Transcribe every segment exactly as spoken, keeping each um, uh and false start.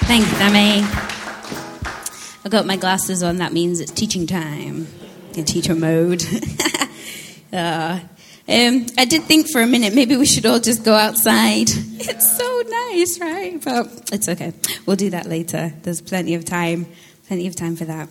Thanks, Sammy. I've got my glasses on. That means it's teaching time. In teacher mode. uh, um, I did think for a minute maybe we should all just go outside. It's so nice, right? But it's okay. We'll do that later. There's plenty of time. Plenty of time for that.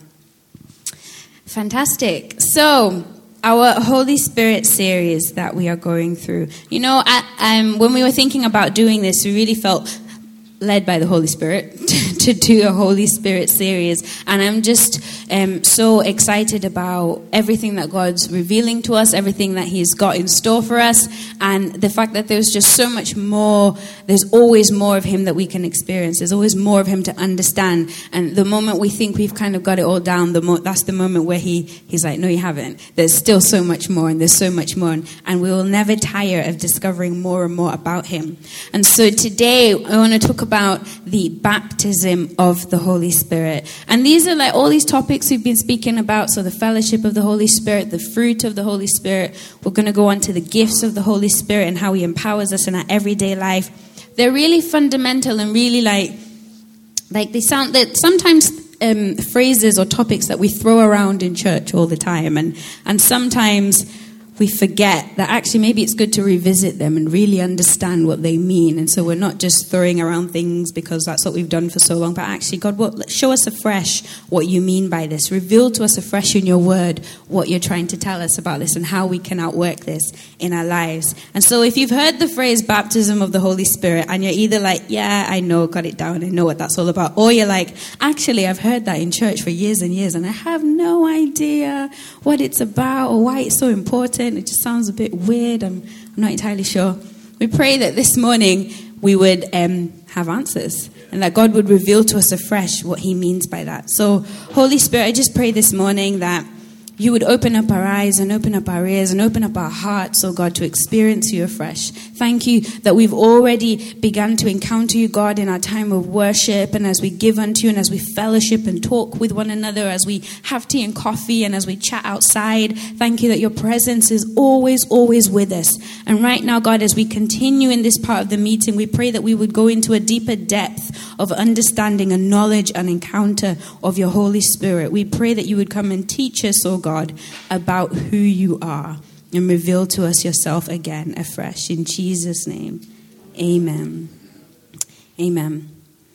Fantastic. So, our Holy Spirit series that we are going through. You know, I, um, when we were thinking about doing this, we really felt led by the Holy Spirit to do a Holy Spirit series. And I'm just um, so excited about everything that God's revealing to us, everything that He's got in store for us, and the fact that there's just so much more. There's always more of Him that we can experience. There's always more of Him to understand. And the moment we think we've kind of got it all down, the mo- that's the moment where he, He's like, no, you haven't. There's still so much more, and there's so much more. And, and we will never tire of discovering more and more about Him. And so today, I want to talk about the baptism of the Holy Spirit. And these are like all these topics we've been speaking about. So the fellowship of the Holy Spirit, the fruit of the Holy Spirit. We're going to go on to the gifts of the Holy Spirit and how He empowers us in our everyday life. They're really fundamental and really like, like they sound that sometimes um, phrases or topics that we throw around in church all the time. And, and sometimes we forget that actually maybe it's good to revisit them and really understand what they mean. And so we're not just throwing around things because that's what we've done for so long. But actually, God, what, show us afresh what you mean by this. Reveal to us afresh in your word what you're trying to tell us about this and how we can outwork this in our lives. And so if you've heard the phrase baptism of the Holy Spirit and you're either like, yeah, I know, got it down, I know what that's all about. Or you're like, actually, I've heard that in church for years and years and I have no idea what it's about or why it's so important. It just sounds a bit weird. I'm, I'm not entirely sure. We pray that this morning we would um, have answers and that God would reveal to us afresh what He means by that. So, Holy Spirit, I just pray this morning that you would open up our eyes and open up our ears and open up our hearts, oh God, to experience you afresh. Thank you that we've already begun to encounter you, God, in our time of worship and as we give unto you and as we fellowship and talk with one another, as we have tea and coffee and as we chat outside. Thank you that your presence is always, always with us. And right now, God, as we continue in this part of the meeting, we pray that we would go into a deeper depth of understanding and knowledge and encounter of your Holy Spirit. We pray that you would come and teach us, oh God, about who you are and reveal to us yourself again afresh. In Jesus' name, amen. Amen.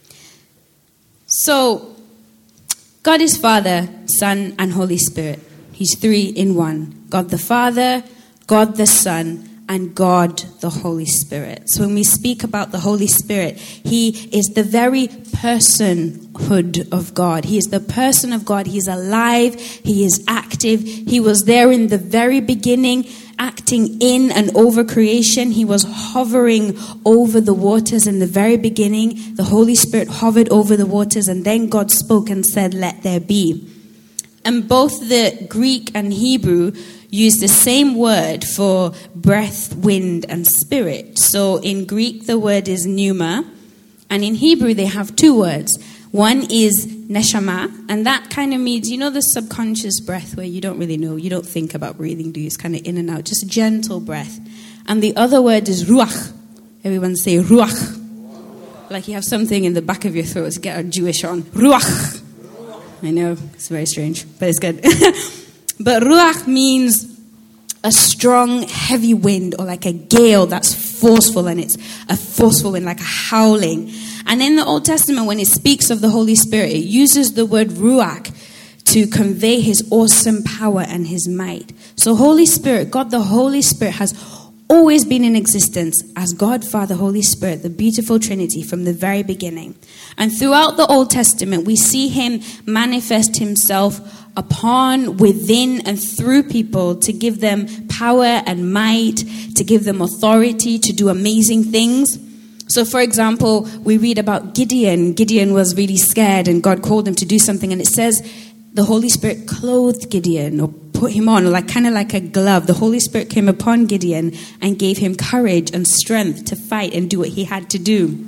So, God is Father, Son, and Holy Spirit. He's three in one. God the Father, God the Son, and God the Holy Spirit. So when we speak about the Holy Spirit, He is the very personhood of God. He is the person of God. He's alive. He is active. He was there in the very beginning, acting in and over creation. He was hovering over the waters in the very beginning. The Holy Spirit hovered over the waters, and then God spoke and said, "Let there be." And both the Greek and Hebrew use the same word for breath, wind, and spirit. So in Greek, the word is pneuma. And in Hebrew, they have two words. One is neshama. And that kind of means, you know, the subconscious breath where you don't really know. You don't think about breathing, do you? It's kind of in and out. Just gentle breath. And the other word is ruach. Everyone say ruach. Like you have something in the back of your throat. Get a Jewish on. Ruach. I know. It's very strange, but it's good. But ruach means a strong, heavy wind or like a gale that's forceful, and it's a forceful wind, like a howling. And in the Old Testament, when it speaks of the Holy Spirit, it uses the word ruach to convey His awesome power and His might. So Holy Spirit, God the Holy Spirit has always been in existence as God, Father, Holy Spirit, the beautiful Trinity from the very beginning. And throughout the Old Testament, we see Him manifest Himself upon, within, and through people to give them power and might, to give them authority, to do amazing things. So, for example, we read about Gideon. Gideon was really scared and God called him to do something. And it says the Holy Spirit clothed Gideon or put him on, like kind of like a glove. The Holy Spirit came upon Gideon and gave him courage and strength to fight and do what he had to do.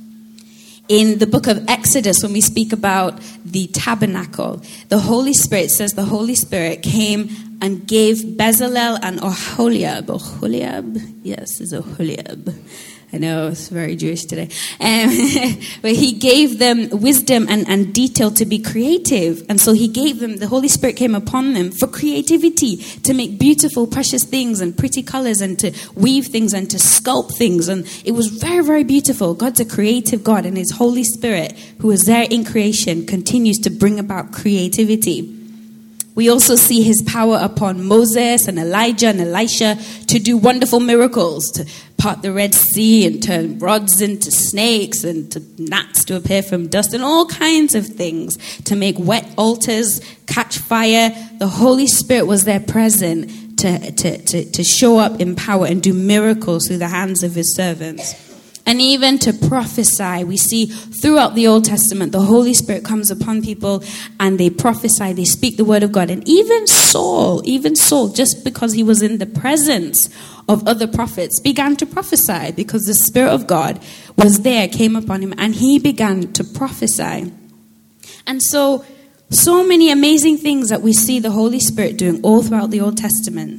In the book of Exodus, when we speak about the tabernacle, the Holy Spirit says the Holy Spirit came and gave Bezalel and Oholiab. Oholiab? Yes, it's Oholiab. I know, it's very Jewish today. Um, but he gave them wisdom and, and detail to be creative. And so he gave them, the Holy Spirit came upon them for creativity, to make beautiful, precious things and pretty colors and to weave things and to sculpt things. And it was very, very beautiful. God's a creative God, and his Holy Spirit, who is there in creation, continues to bring about creativity. We also see his power upon Moses and Elijah and Elisha to do wonderful miracles, to part the Red Sea and turn rods into snakes and to gnats to appear from dust and all kinds of things, to make wet altars catch fire. The Holy Spirit was there present to, to, to, to show up in power and do miracles through the hands of his servants. And even to prophesy. We see throughout the Old Testament, the Holy Spirit comes upon people and they prophesy, they speak the word of God. And even Saul, even Saul, just because he was in the presence of other prophets, began to prophesy because the Spirit of God was there, came upon him, and he began to prophesy. And so, so many amazing things that we see the Holy Spirit doing all throughout the Old Testament.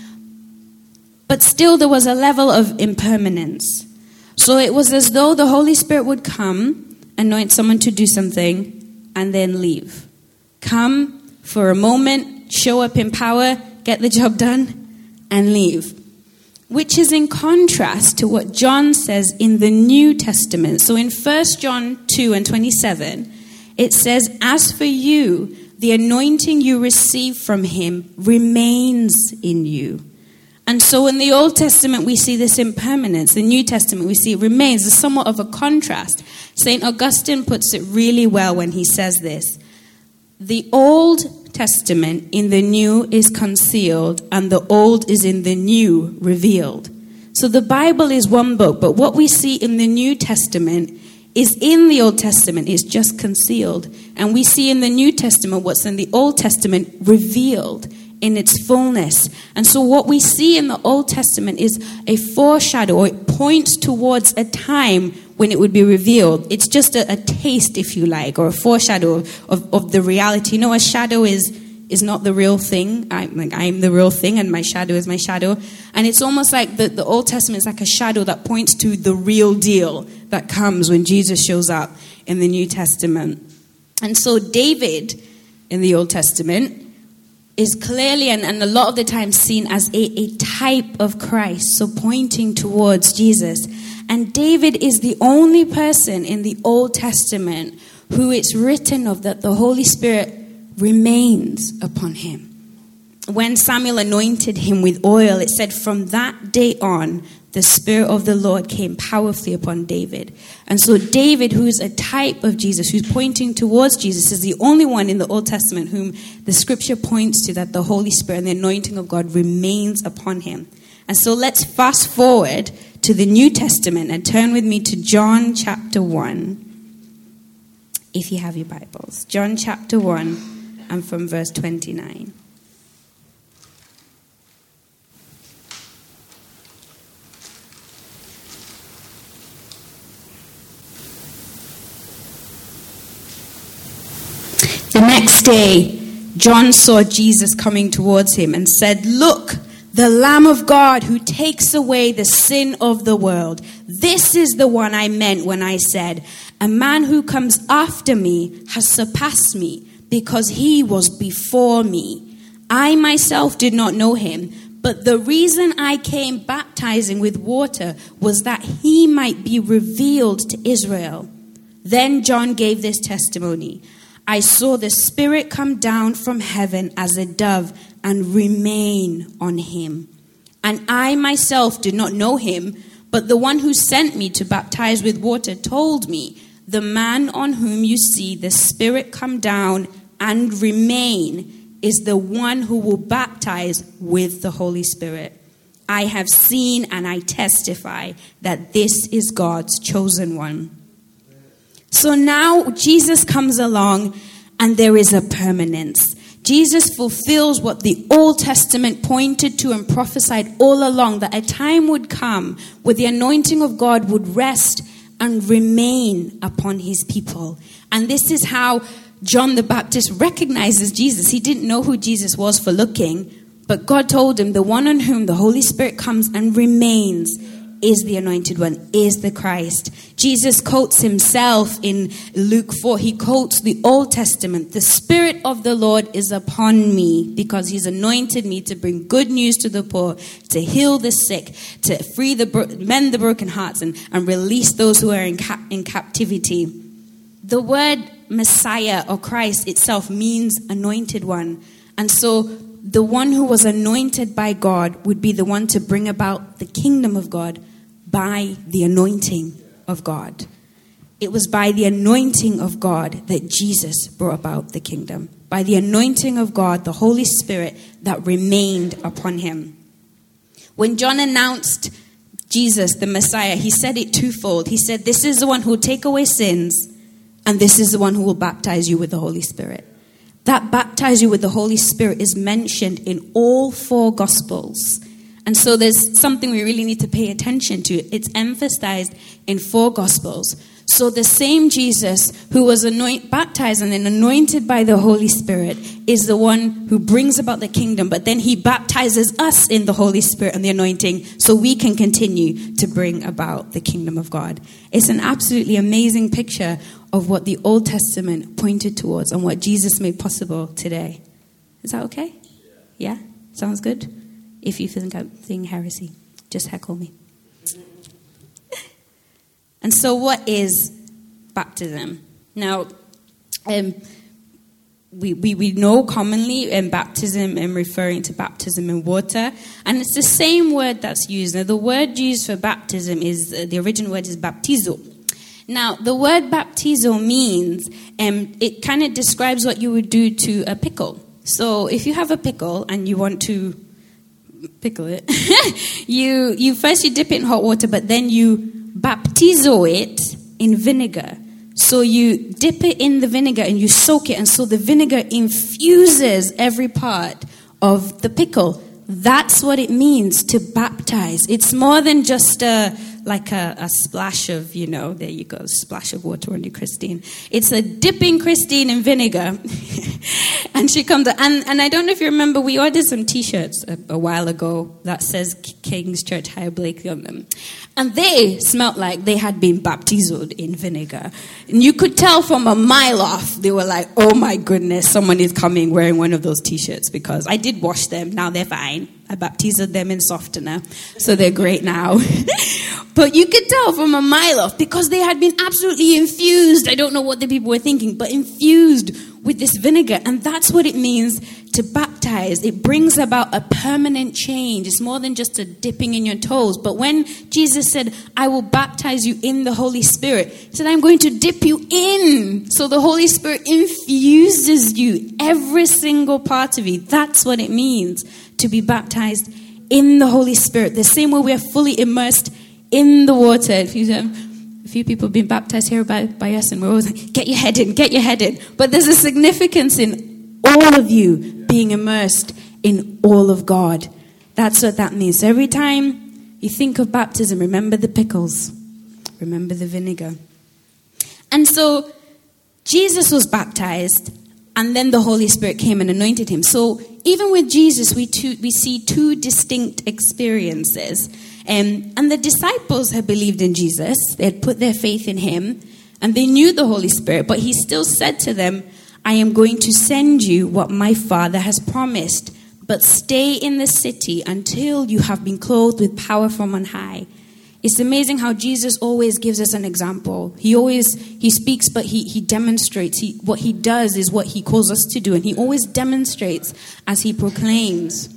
But still there was a level of impermanence. So it was as though the Holy Spirit would come, anoint someone to do something, and then leave. Come for a moment, show up in power, get the job done, and leave. Which is in contrast to what John says in the New Testament. So in First John two and twenty-seven, it says, "As for you, the anointing you receive from him remains in you." And so in the Old Testament, we see this impermanence. The New Testament, we see it remains. There's somewhat of a contrast. Saint Augustine puts it really well when he says this. The Old Testament in the New is concealed, and the Old is in the New revealed. So the Bible is one book, but what we see in the New Testament is in the Old Testament is just concealed. And we see in the New Testament what's in the Old Testament revealed in its fullness. And so what we see in the Old Testament is a foreshadow, or it points towards a time when it would be revealed. It's just a, a taste, if you like, or a foreshadow of, of, of the reality. You know, a shadow is is not the real thing. I'm like I'm the real thing, and my shadow is my shadow. And it's almost like the, the Old Testament is like a shadow that points to the real deal that comes when Jesus shows up in the New Testament. And so David in the Old Testament is clearly and, and a lot of the time seen as a, a type of Christ, so pointing towards Jesus. And David is the only person in the Old Testament who it's written of that the Holy Spirit remains upon him. When Samuel anointed him with oil, it said from that day on, the Spirit of the Lord came powerfully upon David. And so David, who is a type of Jesus, who's pointing towards Jesus, is the only one in the Old Testament whom the scripture points to that the Holy Spirit and the anointing of God remains upon him. And so let's fast forward to the New Testament and turn with me to John chapter one, if you have your Bibles. John chapter one, and from verse twenty-nine. The next day, John saw Jesus coming towards him and said, "Look, the Lamb of God who takes away the sin of the world. This is the one I meant when I said, a man who comes after me has surpassed me because he was before me. I myself did not know him, but the reason I came baptizing with water was that he might be revealed to Israel." Then John gave this testimony. "I saw the Spirit come down from heaven as a dove and remain on him. And I myself did not know him, but the one who sent me to baptize with water told me, the man on whom you see the Spirit come down and remain is the one who will baptize with the Holy Spirit. I have seen and I testify that this is God's chosen one." So now Jesus comes along and there is a permanence. Jesus fulfills what the Old Testament pointed to and prophesied all along, that a time would come where the anointing of God would rest and remain upon his people. And this is how John the Baptist recognizes Jesus. He didn't know who Jesus was for looking, but God told him, the one on whom the Holy Spirit comes and remains is the anointed one, is the Christ. Jesus quotes himself in Luke four. He quotes the Old Testament. The Spirit of the Lord is upon me because he's anointed me to bring good news to the poor, to heal the sick, to free the bro- mend the broken hearts, and, and release those who are in, cap- in captivity. The word Messiah or Christ itself means anointed one. And so the one who was anointed by God would be the one to bring about the kingdom of God by the anointing of God. It was by the anointing of God that Jesus brought about the kingdom. By the anointing of God, the Holy Spirit that remained upon him. When John announced Jesus, the Messiah, he said it twofold. He said, this is the one who will take away sins, and this is the one who will baptize you with the Holy Spirit. That baptize you with the Holy Spirit is mentioned in all four Gospels. And so there's something we really need to pay attention to. It's emphasized in four Gospels. So the same Jesus who was anoint, baptized and then anointed by the Holy Spirit is the one who brings about the kingdom. But then he baptizes us in the Holy Spirit and the anointing so we can continue to bring about the kingdom of God. It's an absolutely amazing picture of what the Old Testament pointed towards and what Jesus made possible today. Is that okay? Yeah? Sounds good? If you think I'm saying heresy, just heckle me. And so what is baptism? Now, um, we, we, we know commonly in baptism and referring to baptism in water. And it's the same word that's used. Now, the word used for baptism is, uh, the original word is baptizo. Now, the word baptizo means, um, it kind of describes what you would do to a pickle. So if you have a pickle and you want to pickle it, you you first you dip it in hot water, but then you baptizo it in vinegar. So you dip it in the vinegar and you soak it, and so the vinegar infuses every part of the pickle. That's what it means to baptize. It's more than just a like a, a splash of, you know, there you go, splash of water on you, Christine. It's a dipping Christine in vinegar. And she comes, and, and I don't know if you remember, we ordered some T-shirts a, a while ago that says King's Church High Blakely on them. And they smelled like they had been baptized in vinegar. And you could tell from a mile off, they were like, oh my goodness, someone is coming wearing one of those T-shirts, because I did wash them. Now they're fine. I baptized them in softener, so they're great now. But you could tell from a mile off because they had been absolutely infused. I don't know what the people were thinking, but infused with this vinegar. And that's what it means to baptize. It brings about a permanent change. It's more than just a dipping in your toes. But when Jesus said, I will baptize you in the Holy Spirit, he said, I'm going to dip you in. So the Holy Spirit infuses you, every single part of you. That's what it means to be baptized in the Holy Spirit. The same way we are fully immersed in the water. A few, um, a few people have been baptized here by, by us, and we're always like, get your head in, get your head in. But there's a significance in all of you being immersed in all of God. That's what that means. So every time you think of baptism, remember the pickles. Remember the vinegar. And so Jesus was baptized, and then the Holy Spirit came and anointed him. So even with Jesus, we, two, we see two distinct experiences. Um, and the disciples had believed in Jesus. They had put their faith in him. And they knew the Holy Spirit. But he still said to them, I am going to send you what my Father has promised. But stay in the city until you have been clothed with power from on high. It's amazing how Jesus always gives us an example. He always, he speaks, but he, he demonstrates. He, what he does is what he calls us to do. And he always demonstrates as he proclaims.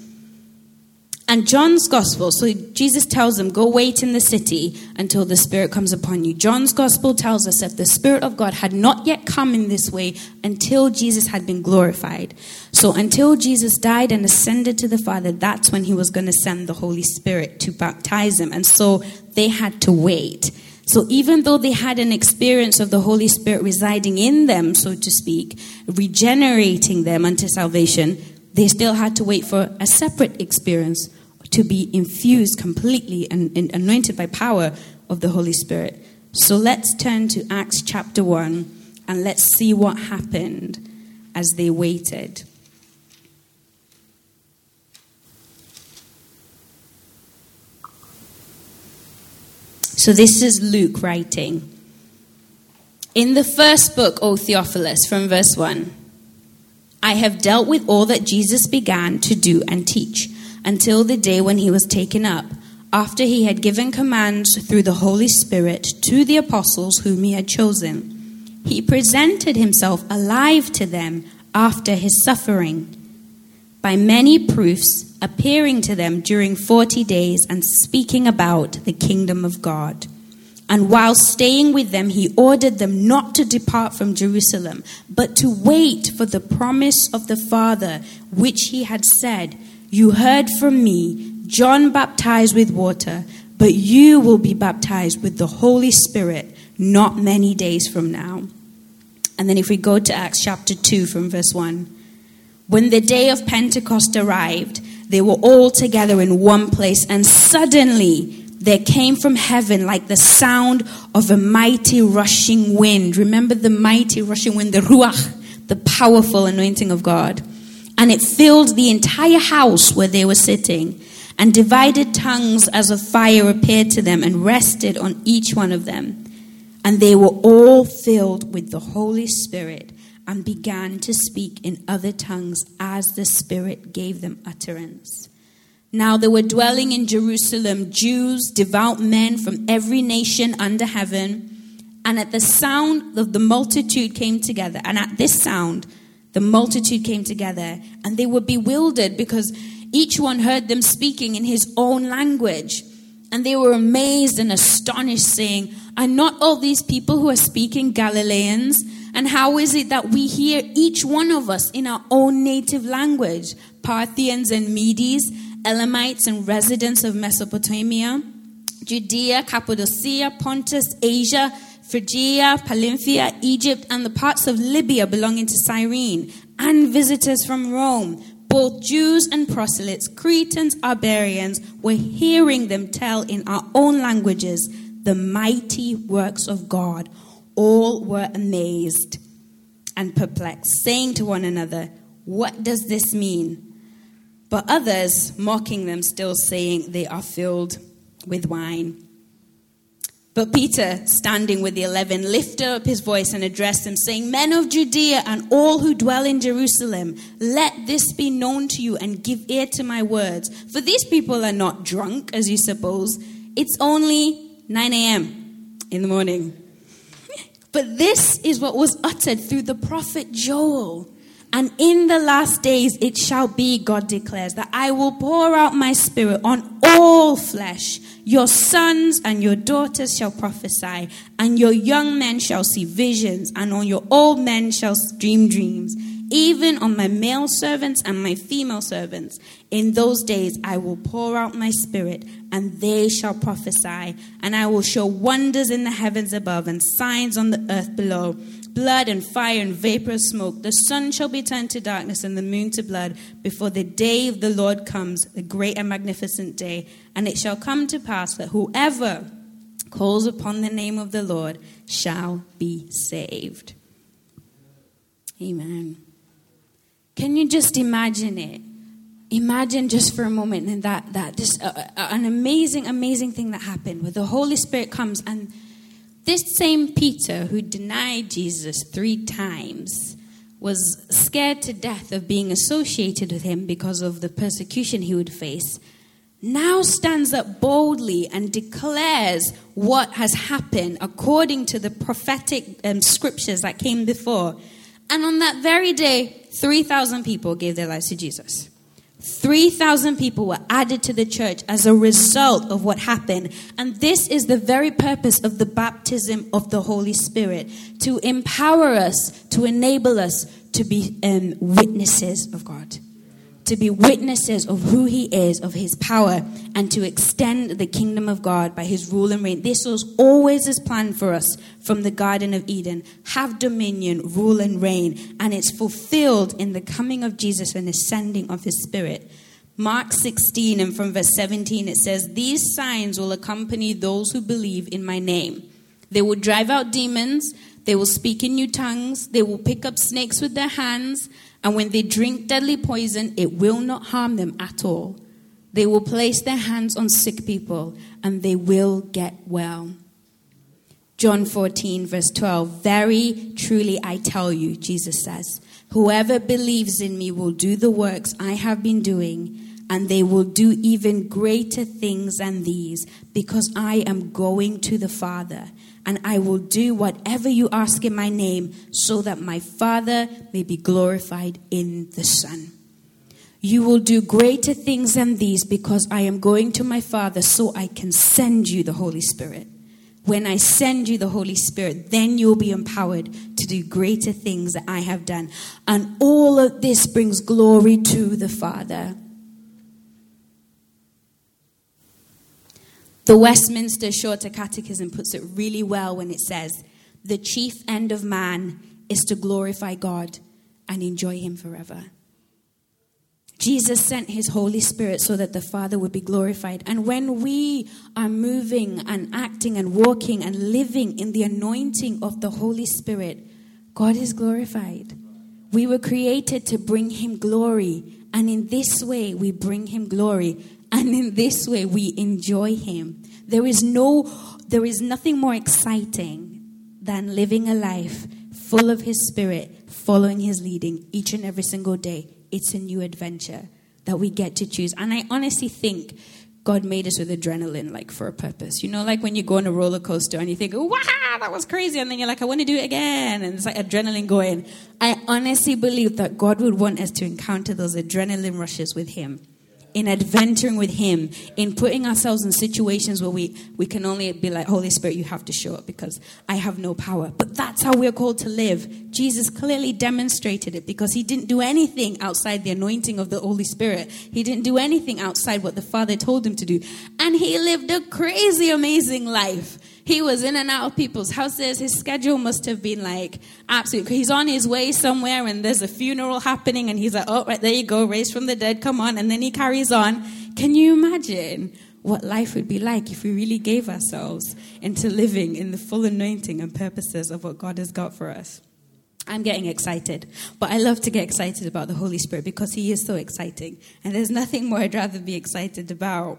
And John's gospel, so Jesus tells them, go wait in the city until the Spirit comes upon you. John's gospel tells us that the Spirit of God had not yet come in this way until Jesus had been glorified. So until Jesus died and ascended to the Father, that's when he was going to send the Holy Spirit to baptize them. And so they had to wait. So even though they had an experience of the Holy Spirit residing in them, so to speak, regenerating them unto salvation, they still had to wait for a separate experience to be infused completely and, and anointed by power of the Holy Spirit. So let's turn to Acts chapter one and let's see what happened as they waited. So this is Luke writing. In the first book, O Theophilus, from verse one, I have dealt with all that Jesus began to do and teach until the day when he was taken up, after he had given commands through the Holy Spirit to the apostles whom he had chosen. He presented himself alive to them after his suffering, by many proofs appearing to them during forty days and speaking about the kingdom of God. And while staying with them, he ordered them not to depart from Jerusalem, but to wait for the promise of the Father, which he had said, you heard from me, John baptized with water, but you will be baptized with the Holy Spirit not many days from now. And then if we go to Acts chapter two from verse one. When the day of Pentecost arrived, they were all together in one place, and suddenly there came from heaven like the sound of a mighty rushing wind. Remember the mighty rushing wind, the ruach, the powerful anointing of God. And it filled the entire house where they were sitting. And divided tongues as of fire appeared to them and rested on each one of them. And they were all filled with the Holy Spirit and began to speak in other tongues as the Spirit gave them utterance. Now there were dwelling in Jerusalem Jews, devout men from every nation under heaven. And at the sound of the multitude came together. And at this sound, the multitude came together. And they were bewildered because each one heard them speaking in his own language. And they were amazed and astonished, saying, are not all these people who are speaking Galileans? And how is it that we hear each one of us in our own native language? Parthians and Medes, Elamites and residents of Mesopotamia, Judea, Cappadocia, Pontus, Asia, Phrygia, Pamphylia, Egypt, and the parts of Libya belonging to Cyrene, and visitors from Rome, both Jews and proselytes, Cretans, Iberians, were hearing them tell in our own languages the mighty works of God. All were amazed and perplexed, saying to one another, what does this mean? But others, mocking them, still saying they are filled with wine. But Peter, standing with the eleven, lifted up his voice and addressed them, saying, men of Judea and all who dwell in Jerusalem, let this be known to you and give ear to my words. For these people are not drunk, as you suppose. It's only nine a.m. in the morning. But this is what was uttered through the prophet Joel. And in the last days it shall be, God declares, that I will pour out my spirit on all flesh. Your sons and your daughters shall prophesy, and your young men shall see visions, and on your old men shall dream dreams. Even on my male servants and my female servants. In those days I will pour out my spirit, and they shall prophesy. And I will show wonders in the heavens above and signs on the earth below. Blood and fire and vapor of smoke. The sun shall be turned to darkness and the moon to blood before the day of the Lord comes, the great and magnificent day. And it shall come to pass that whoever calls upon the name of the Lord shall be saved. Amen. Can you just imagine it? Imagine just for a moment and that that just uh, uh, an amazing, amazing thing that happened where the Holy Spirit comes, and this same Peter who denied Jesus three times was scared to death of being associated with him because of the persecution he would face, now stands up boldly and declares what has happened according to the prophetic um, scriptures that came before. And on that very day, three thousand people gave their lives to Jesus. three thousand people were added to the church as a result of what happened. And this is the very purpose of the baptism of the Holy Spirit, to empower us, to enable us to be um, witnesses of God. To be witnesses of who he is, of his power, and to extend the kingdom of God by his rule and reign. This was always his plan for us from the Garden of Eden. Have dominion, rule and reign. And it's fulfilled in the coming of Jesus and the sending of his Spirit. Mark sixteen and from verse seventeen it says, these signs will accompany those who believe in my name. They will drive out demons. They will speak in new tongues. They will pick up snakes with their hands. And when they drink deadly poison, it will not harm them at all. They will place their hands on sick people and they will get well. John fourteen, verse twelve. Very truly I tell you, Jesus says, whoever believes in me will do the works I have been doing, and they will do even greater things than these, because I am going to the Father. And I will do whatever you ask in my name, so that my Father may be glorified in the Son. You will do greater things than these, because I am going to my Father, so I can send you the Holy Spirit. When I send you the Holy Spirit, then you'll be empowered to do greater things that I have done. And all of this brings glory to the Father. The Westminster Shorter Catechism puts it really well when it says, the chief end of man is to glorify God and enjoy him forever. Jesus sent his Holy Spirit so that the Father would be glorified. And when we are moving and acting and walking and living in the anointing of the Holy Spirit, God is glorified. We were created to bring him glory. And in this way, we bring him glory. And in this way, we enjoy him. There is no, there is nothing more exciting than living a life full of his Spirit, following his leading each and every single day. It's a new adventure that we get to choose. And I honestly think God made us with adrenaline, like for a purpose. You know, like when you go on a roller coaster and you think, wow, that was crazy. And then you're like, I want to do it again. And it's like adrenaline going. I honestly believe that God would want us to encounter those adrenaline rushes with him. In adventuring with him, in putting ourselves in situations where we, we can only be like, Holy Spirit, you have to show up because I have no power. But that's how we're called to live. Jesus clearly demonstrated it because he didn't do anything outside the anointing of the Holy Spirit. He didn't do anything outside what the Father told him to do. And he lived a crazy, amazing life. He was in and out of people's houses. His schedule must have been like absolute. He's on his way somewhere and there's a funeral happening and he's like, oh, right, there you go, raised from the dead, come on. And then he carries on. Can you imagine what life would be like if we really gave ourselves into living in the full anointing and purposes of what God has got for us? I'm getting excited, but I love to get excited about the Holy Spirit because he is so exciting. And there's nothing more I'd rather be excited about.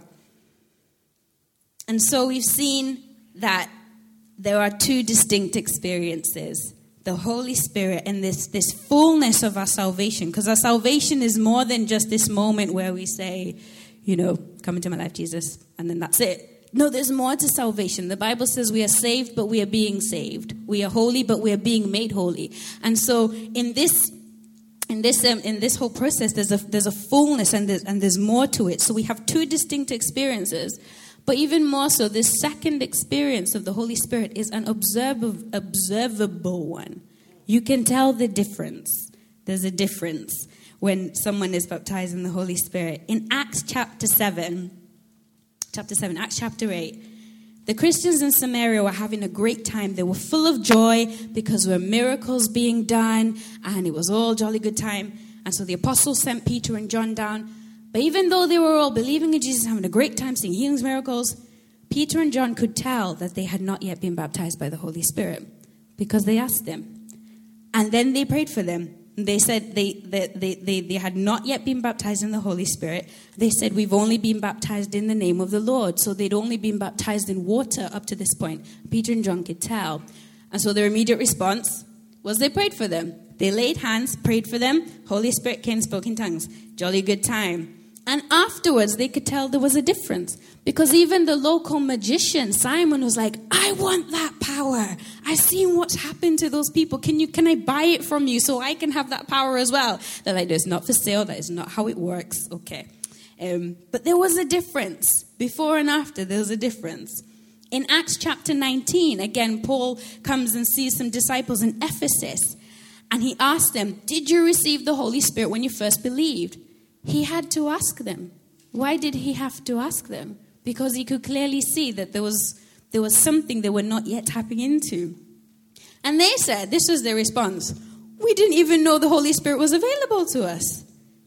And so we've seen that there are two distinct experiences. The Holy Spirit and this, this fullness of our salvation. Because our salvation is more than just this moment where we say, you know, come into my life, Jesus, and then that's it. No, there's more to salvation. The Bible says we are saved, but we are being saved. We are holy, but we are being made holy. And so in this in this um, in this whole process, there's a there's a fullness and there's, and there's more to it. So we have two distinct experiences. But even more so, this second experience of the Holy Spirit is an observable, observable one. You can tell the difference. There's a difference when someone is baptized in the Holy Spirit. In Acts chapter seven, chapter seven, Acts chapter eight, the Christians in Samaria were having a great time. They were full of joy because there were miracles being done and it was all jolly good time. And so the apostles sent Peter and John down. But even though they were all believing in Jesus, having a great time, seeing healings, miracles, Peter and John could tell that they had not yet been baptized by the Holy Spirit because they asked them. And then they prayed for them. They said they, they, they, they, they had not yet been baptized in the Holy Spirit. They said, we've only been baptized in the name of the Lord. So they'd only been baptized in water up to this point. Peter and John could tell. And so their immediate response was they prayed for them. They laid hands, prayed for them. Holy Spirit came, spoke in tongues. Jolly good time. And afterwards, they could tell there was a difference. Because even the local magician, Simon, was like, I want that power. I've seen what's happened to those people. Can you? Can I buy it from you so I can have that power as well? They're like, it's not for sale. That is not how it works. Okay. Um, but there was a difference. Before and after, there was a difference. In Acts chapter nineteen, again, Paul comes and sees some disciples in Ephesus. And he asked them, did you receive the Holy Spirit when you first believed? He had to ask them. Why did he have to ask them? Because he could clearly see that there was there was something they were not yet tapping into. And they said, this was their response, we didn't even know the Holy Spirit was available to us.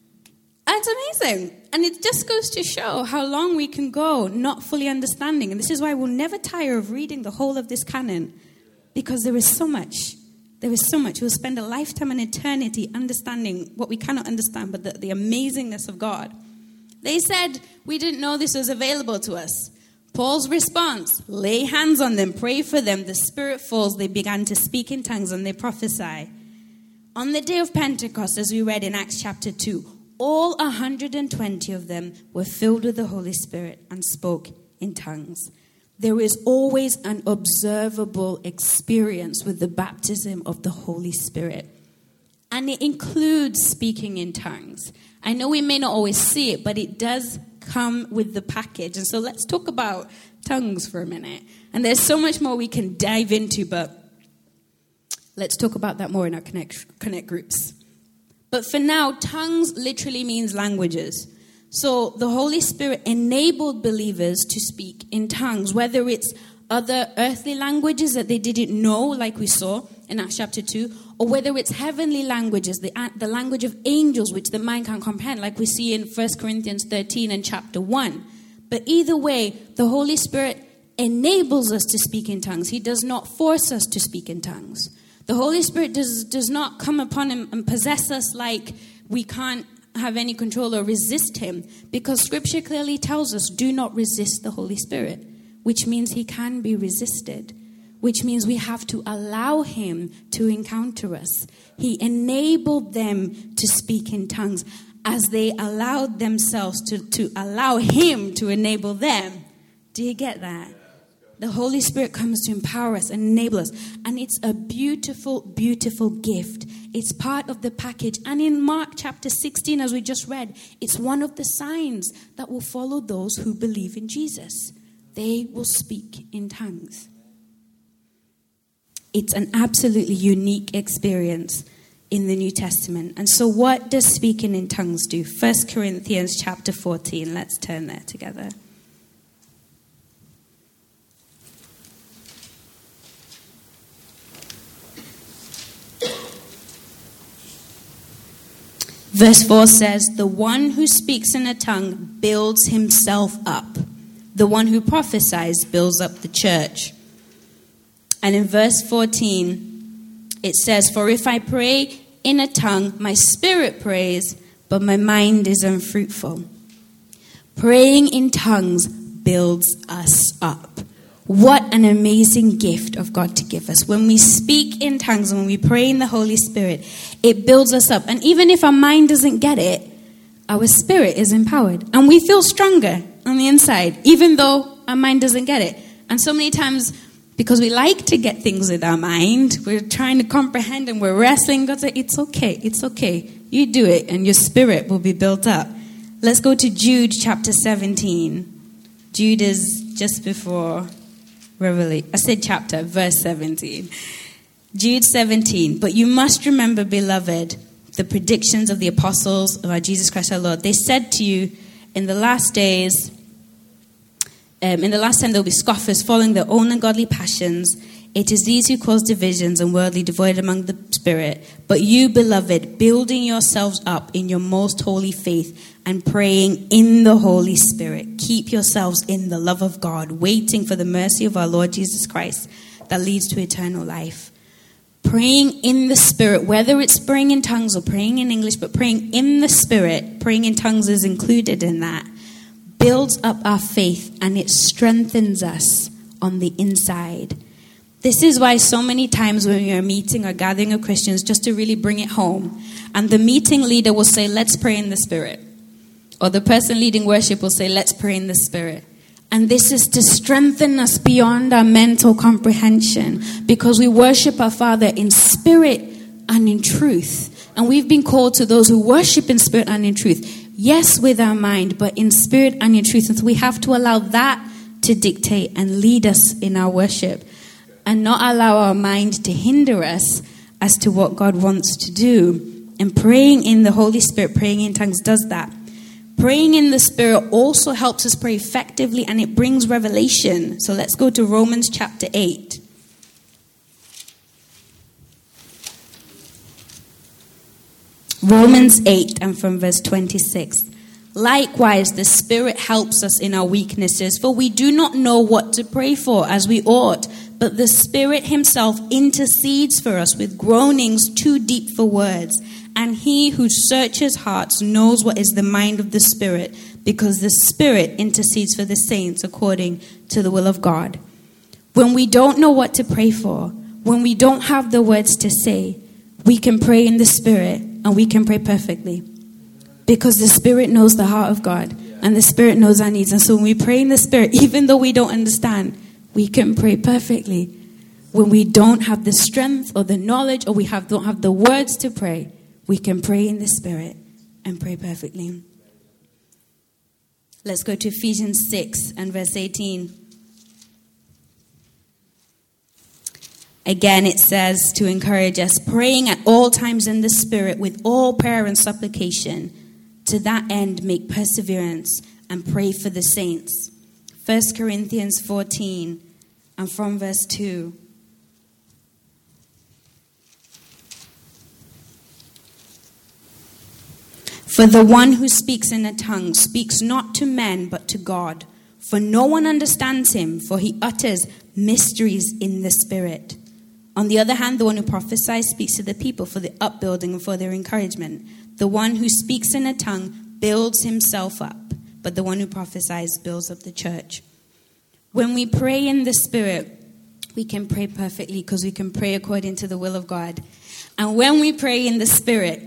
That's amazing. And it just goes to show how long we can go not fully understanding. And this is why we'll never tire of reading the whole of this canon. Because there is so much. There is so much. We'll spend a lifetime and eternity understanding what we cannot understand, but the, the amazingness of God. They said, we didn't know this was available to us. Paul's response, lay hands on them, pray for them. The Spirit falls, they began to speak in tongues and they prophesy. On the day of Pentecost, as we read in Acts chapter two, all one hundred twenty of them were filled with the Holy Spirit and spoke in tongues. There is always an observable experience with the baptism of the Holy Spirit. And it includes speaking in tongues. I know we may not always see it, but it does come with the package. And so let's talk about tongues for a minute. And there's so much more we can dive into, but let's talk about that more in our connect, connect groups. But for now, tongues literally means languages. So the Holy Spirit enabled believers to speak in tongues, whether it's other earthly languages that they didn't know, like we saw in Acts chapter two, or whether it's heavenly languages, the, the language of angels, which the mind can't comprehend, like we see in First Corinthians thirteen and chapter one. But either way, the Holy Spirit enables us to speak in tongues. He does not force us to speak in tongues. The Holy Spirit does, does not come upon him and possess us like we can't have any control or resist him, because Scripture clearly tells us, do not resist the Holy Spirit, which means he can be resisted, which means we have to allow him to encounter us. He enabled them to speak in tongues as they allowed themselves to, to allow him to enable them. Do you get that? The Holy Spirit comes to empower us and enable us. And it's a beautiful, beautiful gift. It's part of the package. And in Mark chapter sixteen, as we just read, it's one of the signs that will follow those who believe in Jesus. They will speak in tongues. It's an absolutely unique experience in the New Testament. And so what does speaking in tongues do? First Corinthians chapter fourteen. Let's turn there together. Verse four says, the one who speaks in a tongue builds himself up. The one who prophesies builds up the church. And in verse fourteen, it says, for if I pray in a tongue, my spirit prays, but my mind is unfruitful. Praying in tongues builds us up. What an amazing gift of God to give us. When we speak in tongues, when we pray in the Holy Spirit, it builds us up. And even if our mind doesn't get it, our spirit is empowered. And we feel stronger on the inside, even though our mind doesn't get it. And so many times, because we like to get things with our mind, we're trying to comprehend and we're wrestling. God said, it's okay, it's okay. You do it and your spirit will be built up. Let's go to Jude chapter seventeen. Jude is just before Revelation. I said chapter, verse seventeen. Jude seventeen. But you must remember, beloved, the predictions of the apostles of our Jesus Christ our Lord. They said to you, in the last days, um, in the last time there will be scoffers following their own ungodly passions. It is these who cause divisions and worldly divided among the Spirit. But you, beloved, building yourselves up in your most holy faith and praying in the Holy Spirit. Keep yourselves in the love of God, waiting for the mercy of our Lord Jesus Christ that leads to eternal life. Praying in the Spirit, whether it's praying in tongues or praying in English, but praying in the Spirit, praying in tongues is included in that, builds up our faith and it strengthens us on the inside. This is why so many times when we are meeting or gathering of Christians, just to really bring it home, and the meeting leader will say, let's pray in the Spirit. Or the person leading worship will say, let's pray in the Spirit. And this is to strengthen us beyond our mental comprehension, because we worship our Father in spirit and in truth. And we've been called to those who worship in spirit and in truth. Yes, with our mind, but in spirit and in truth. And so we have to allow that to dictate and lead us in our worship, and not allow our mind to hinder us as to what God wants to do. And praying in the Holy Spirit, praying in tongues does that. Praying in the Spirit also helps us pray effectively, and it brings revelation. So let's go to Romans chapter eight. Romans eight, and from verse twenty-six. Likewise, the Spirit helps us in our weaknesses, for we do not know what to pray for as we ought, but the Spirit himself intercedes for us with groanings too deep for words. And he who searches hearts knows what is the mind of the Spirit, because the Spirit intercedes for the saints according to the will of God. When we don't know what to pray for, when we don't have the words to say, we can pray in the Spirit and we can pray perfectly. Because the Spirit knows the heart of God and the Spirit knows our needs. And so when we pray in the Spirit, even though we don't understand, we can pray perfectly. When we don't have the strength or the knowledge or we have don't have the words to pray, we can pray in the Spirit and pray perfectly. Let's go to Ephesians six and verse eighteen. Again, it says to encourage us, praying at all times in the Spirit with all prayer and supplication. To that end, make perseverance and pray for the saints. First Corinthians fourteen and from verse two. For the one who speaks in a tongue speaks not to men but to God. For no one understands him, for he utters mysteries in the Spirit. On the other hand, the one who prophesies speaks to the people for the upbuilding and for their encouragement. The one who speaks in a tongue builds himself up, but the one who prophesies builds up the church. When we pray in the Spirit, we can pray perfectly because we can pray according to the will of God. And when we pray in the Spirit,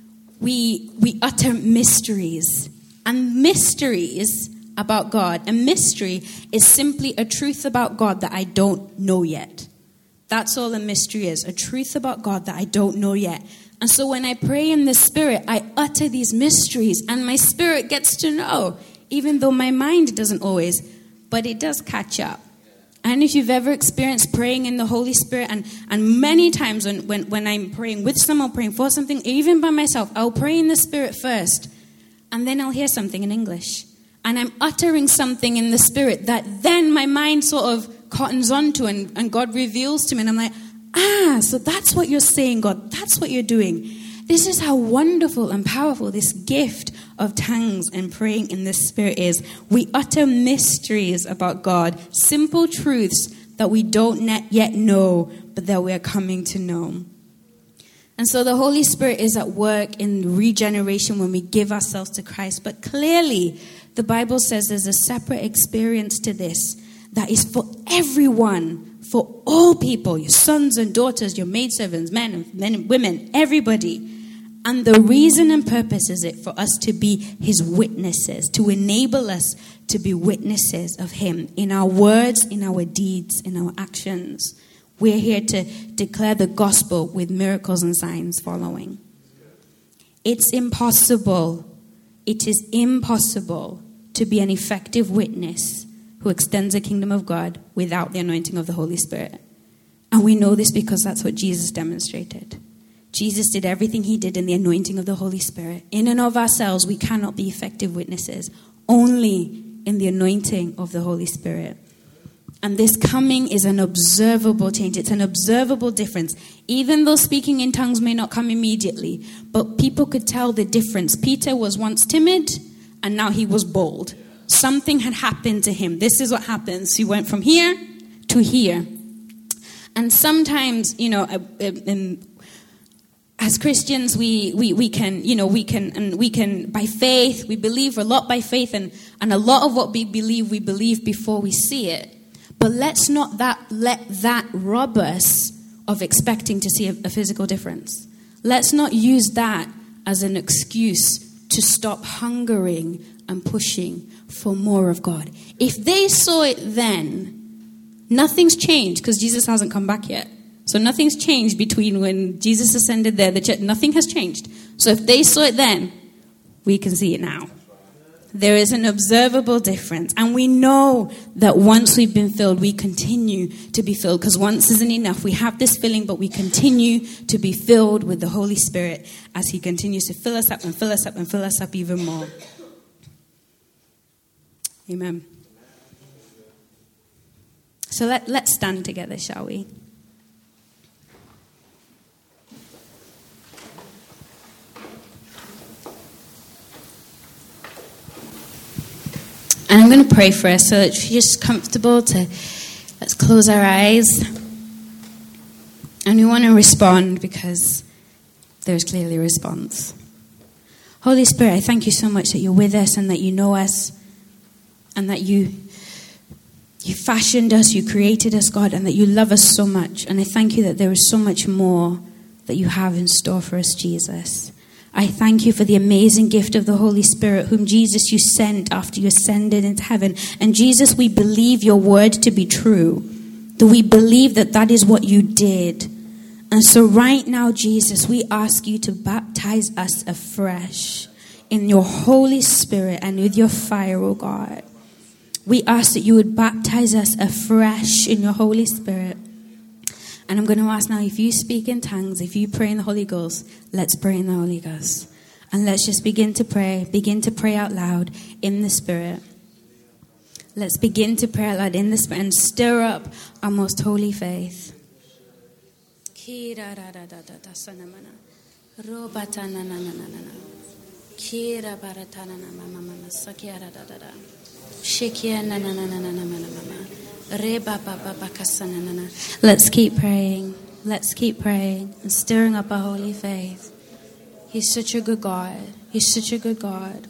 we we utter mysteries. And mysteries about God. A mystery is simply a truth about God that I don't know yet. That's all a mystery is, a truth about God that I don't know yet. And so when I pray in the Spirit, I utter these mysteries and my spirit gets to know, even though my mind doesn't always, but it does catch up. And if you've ever experienced praying in the Holy Spirit, and, and many times when, when, when I'm praying with someone, praying for something, even by myself, I'll pray in the Spirit first, and then I'll hear something in English. And I'm uttering something in the Spirit that then my mind sort of cottons onto, and, and God reveals to me, and I'm like, ah, so that's what you're saying, God. That's what you're doing. This is how wonderful and powerful this gift of tongues and praying in the Spirit is. We utter mysteries about God, simple truths that we don't yet know, but that we are coming to know. And so the Holy Spirit is at work in regeneration when we give ourselves to Christ. But clearly, the Bible says there's a separate experience to this that is for everyone, for all people, your sons and daughters, your maidservants, men and men and women, everybody. And the reason and purpose is it for us to be his witnesses, to enable us to be witnesses of him in our words, in our deeds, in our actions. We're here to declare the gospel with miracles and signs following. It's impossible. It is impossible to be an effective witness who extends the kingdom of God without the anointing of the Holy Spirit. And we know this because that's what Jesus demonstrated. Jesus did everything he did in the anointing of the Holy Spirit. In and of ourselves, we cannot be effective witnesses. Only in the anointing of the Holy Spirit. And this coming is an observable change. It's an observable difference. Even though speaking in tongues may not come immediately, but people could tell the difference. Peter was once timid, and now he was bold. Something had happened to him. This is what happens. He went from here to here. And sometimes, you know, in, as Christians, we, we, we can, you know, we can, and we can, by faith, we believe a lot by faith, and, and a lot of what we believe, we believe before we see it. But let's not that let that rob us of expecting to see a, a physical difference. Let's not use that as an excuse to stop hungering and pushing for more of God. If they saw it then, nothing's changed because Jesus hasn't come back yet. So nothing's changed between when Jesus ascended there, the church, nothing has changed. So if they saw it then, we can see it now. There is an observable difference. And we know that once we've been filled, we continue to be filled. Because once isn't enough. We have this filling, but we continue to be filled with the Holy Spirit as he continues to fill us up and fill us up and fill us up even more. Amen. So let, let's stand together, shall we? And I'm going to pray for us so that if you're just comfortable to, let's close our eyes. And we want to respond because there's clearly a response. Holy Spirit, I thank you so much that you're with us and that you know us and that you you fashioned us, you created us, God, and that you love us so much. And I thank you that there is so much more that you have in store for us, Jesus. I thank you for the amazing gift of the Holy Spirit, whom Jesus you sent after you ascended into heaven. And Jesus, we believe your word to be true, that we believe that that is what you did. And so right now, Jesus, we ask you to baptize us afresh in your Holy Spirit and with your fire, oh God. We ask that you would baptize us afresh in your Holy Spirit. And I'm going to ask now, if you speak in tongues, if you pray in the Holy Ghost, let's pray in the Holy Ghost. And let's just begin to pray, begin to pray out loud in the Spirit. Let's begin to pray out loud in the Spirit and stir up our most holy faith. Let's keep praying. Let's keep praying and stirring up our holy faith. He's such a good God. He's such a good God.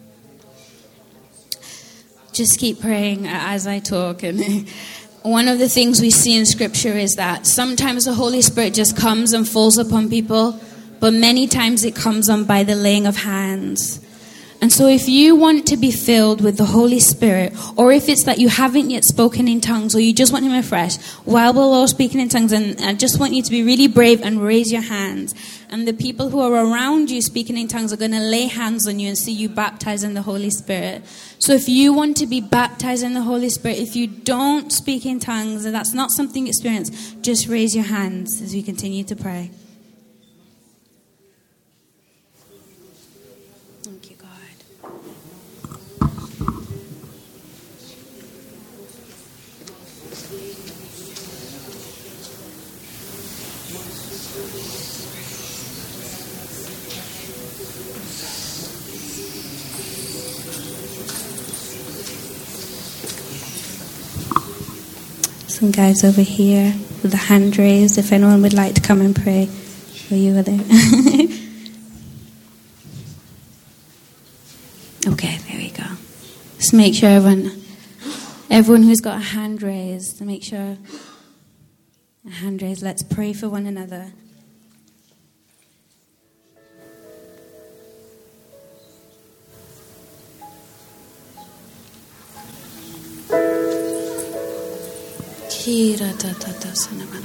Just keep praying as I talk. And one of the things we see in Scripture is that sometimes the Holy Spirit just comes and falls upon people, but many times it comes on by the laying of hands. And so if you want to be filled with the Holy Spirit, or if it's that you haven't yet spoken in tongues, or you just want him afresh, while we're all speaking in tongues, and I just want you to be really brave and raise your hands. And the people who are around you speaking in tongues are going to lay hands on you and see you baptized in the Holy Spirit. So if you want to be baptized in the Holy Spirit, if you don't speak in tongues, and that's not something experienced, just raise your hands as we continue to pray. Some guys over here with the hand raised, if anyone would like to come and pray for you over there. Okay, there we go. Just make sure everyone, everyone who's got a hand raised, to make sure a hand raised. Let's pray for one another. Kira ta ta ta sanamana.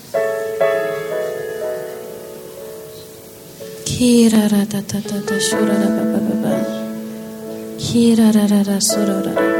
Kira ra ta ta ta ta shura ra ba ba ba ba. Kira ra ra ra sura ra ra.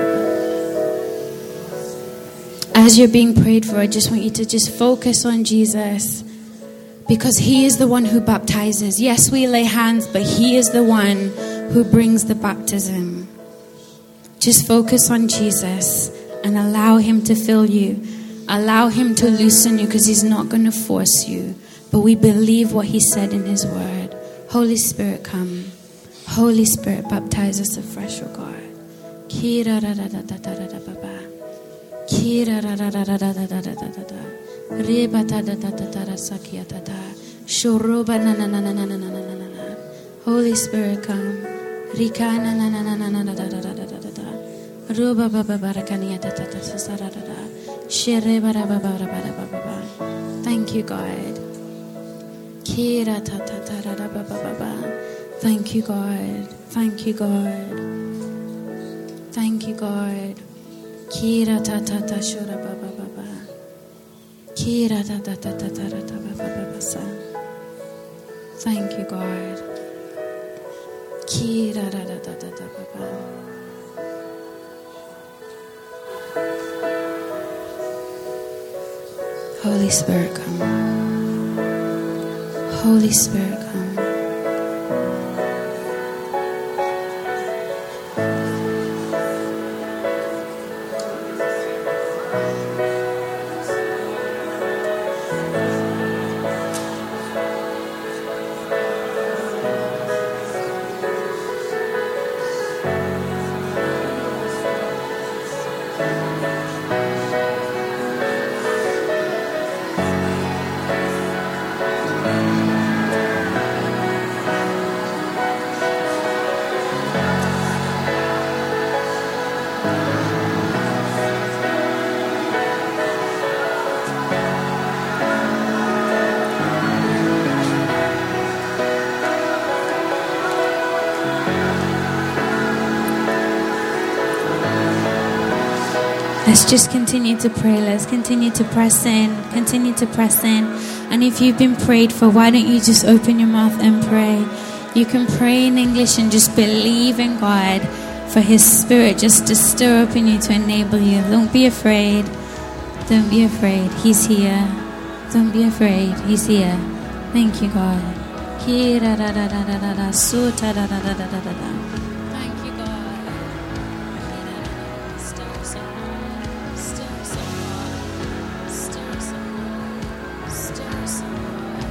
As you're being prayed for, I just want you to just focus on Jesus, because he is the one who baptizes. Yes, we lay hands, but he is the one who brings the baptism. Just focus on Jesus and allow him to fill you. Allow him to loosen you, because he's not going to force you. But we believe what he said in his word. Holy Spirit, come. Holy Spirit, baptize us afresh, O God. Kira ra ra ra ra ra ra ba ba. Kira ra ra ra ra ra ra ra ra ra ra. Reba ta ta ta ta ta ra sakia ta ta. Shoroba na na na na na na na na na na. Holy Spirit, come. Rika na na na na na na na ra ra ra ra ra ra. Roba ba ba ba ra kania ta ta ta sa ra ra ra. Thank you, God. Thank you, God. Thank you, God. Thank you, God. Kira ta ta ta shura ba ba ba ba. Kira ta ta ta ta ta ta ba ba ba ba sa. Thank you, God. Kira ta ta ta ta ta ba ba. Holy Spirit, come. Holy Spirit, come. Let's just continue to pray. Let's continue to press in. Continue to press in. And if you've been prayed for, why don't you just open your mouth and pray? You can pray in English and just believe in God for His Spirit just to stir up in you to enable you. Don't be afraid. Don't be afraid. He's here. Don't be afraid. He's here. Thank you, God. Thank you, God. Stir us up. Stir us up. Stir us up. Stir us up.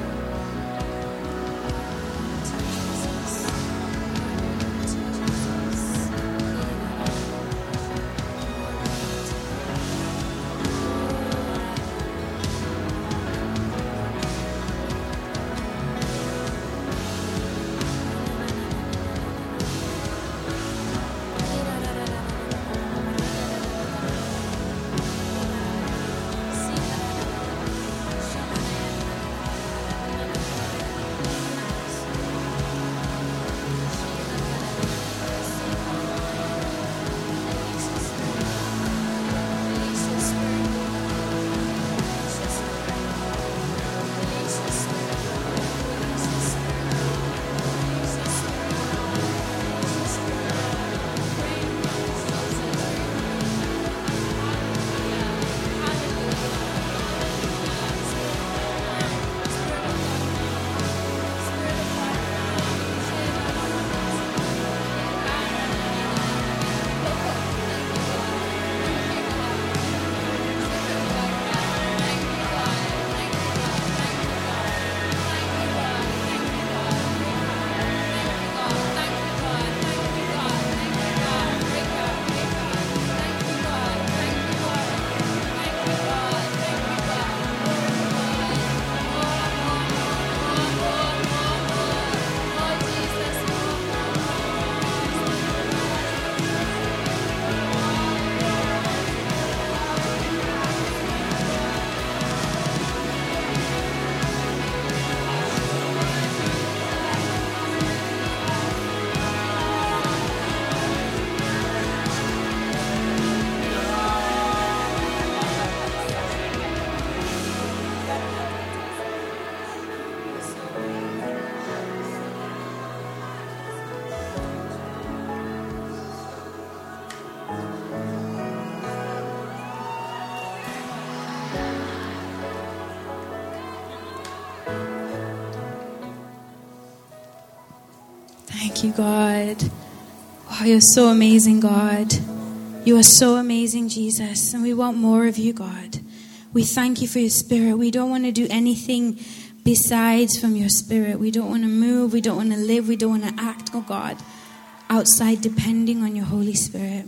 Thank you, God. Wow, you're so amazing, God. You are so amazing, Jesus. And we want more of you, God. We thank you for your Spirit. We don't want to do anything besides from your Spirit. We don't want to move. We don't want to live. We don't want to act, oh God, outside depending on your Holy Spirit.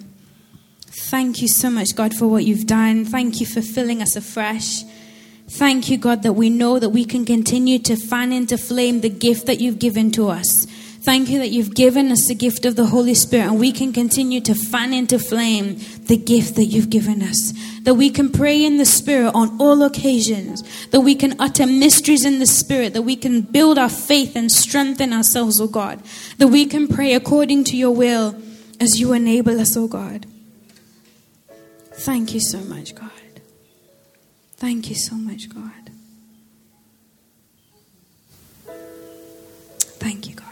Thank you so much, God, for what you've done. Thank you for filling us afresh. Thank you, God, that we know that we can continue to fan into flame the gift that you've given to us. Thank you that you've given us the gift of the Holy Spirit, and we can continue to fan into flame the gift that you've given us. That we can pray in the Spirit on all occasions. That we can utter mysteries in the Spirit. That we can build our faith and strengthen ourselves, oh God. That we can pray according to your will as you enable us, oh God. Thank you so much, God. Thank you so much, God. Thank you, God.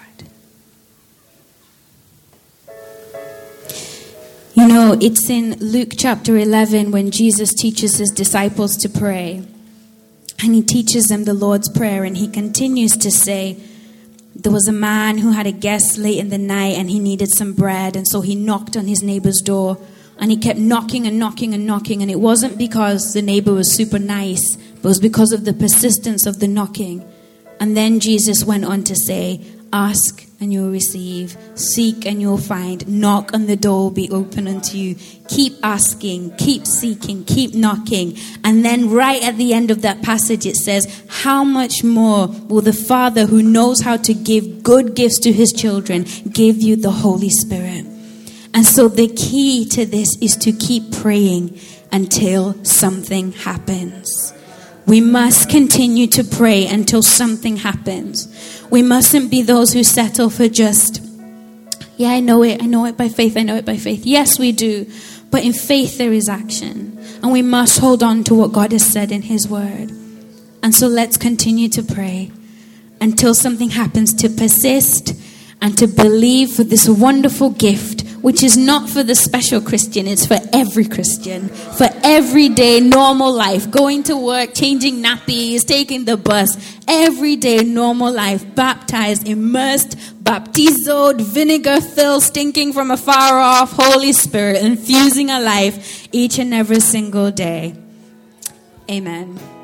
You know, it's in Luke chapter eleven when Jesus teaches his disciples to pray. And he teaches them the Lord's Prayer. And he continues to say, there was a man who had a guest late in the night and he needed some bread. And so he knocked on his neighbor's door. And he kept knocking and knocking and knocking. And it wasn't because the neighbor was super nice, but it was because of the persistence of the knocking. And then Jesus went on to say, ask and you'll receive. Seek and you'll find. Knock and the door will be open unto you. Keep asking, keep seeking, keep knocking. And then right at the end of that passage it says, how much more will the Father who knows how to give good gifts to his children give you the Holy Spirit? And so the key to this is to keep praying until something happens. We must continue to pray until something happens. We mustn't be those who settle for just, yeah, I know it. I know it by faith. I know it by faith. Yes, we do. But in faith there is action. And we must hold on to what God has said in his word. And so let's continue to pray until something happens, to persist and to believe for this wonderful gift, which is not for the special Christian, it's for every Christian, for everyday normal life, going to work, changing nappies, taking the bus, everyday normal life, baptized, immersed, baptizoed, vinegar filled, stinking from afar off, Holy Spirit infusing our life each and every single day. Amen.